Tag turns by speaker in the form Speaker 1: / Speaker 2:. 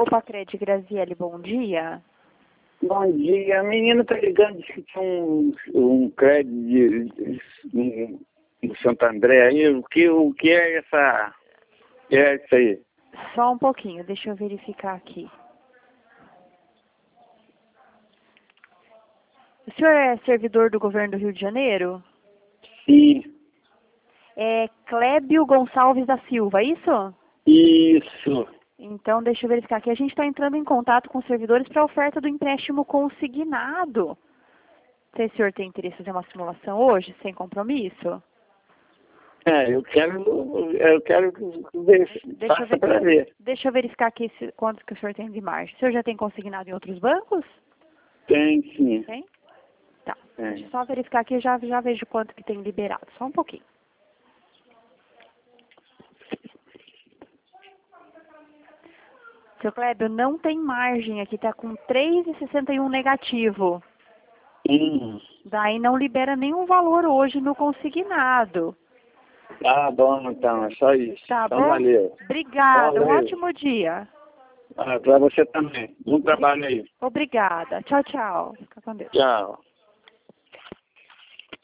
Speaker 1: Opa, Cred Graziele, bom dia.
Speaker 2: Bom dia, a menina tá ligando, disse que tinha um crédito em Santo André aí. O que é essa? É isso aí?
Speaker 1: Só um pouquinho, deixa eu verificar aqui. O senhor é servidor do governo do Rio de Janeiro?
Speaker 2: Sim.
Speaker 1: É Clébio Gonçalves da Silva, é isso?
Speaker 2: Isso.
Speaker 1: Então, deixa eu verificar aqui. A gente está entrando em contato com os servidores para a oferta do empréstimo consignado. Não sei se o senhor tem interesse em fazer uma simulação hoje, sem compromisso?
Speaker 2: Eu quero ver, faça para ver.
Speaker 1: Deixa eu verificar aqui quantos que o senhor tem de margem. O senhor já tem consignado em outros bancos?
Speaker 2: Tem, sim.
Speaker 1: Tem? Tá.
Speaker 2: Tem.
Speaker 1: Deixa eu só verificar aqui e já vejo quanto que tem liberado. Só um pouquinho. Seu Clébio, não tem margem aqui, tá com 3,61 negativo. Daí não libera nenhum valor hoje no consignado.
Speaker 2: Tá bom, então, é só isso.
Speaker 1: Tá
Speaker 2: Então,
Speaker 1: bom?
Speaker 2: valeu.
Speaker 1: Obrigada, um
Speaker 2: Valeu.
Speaker 1: ótimo dia.
Speaker 2: Para você também. Bom trabalho aí.
Speaker 1: Obrigada. Tchau, tchau. Fica com Deus.
Speaker 2: Tchau.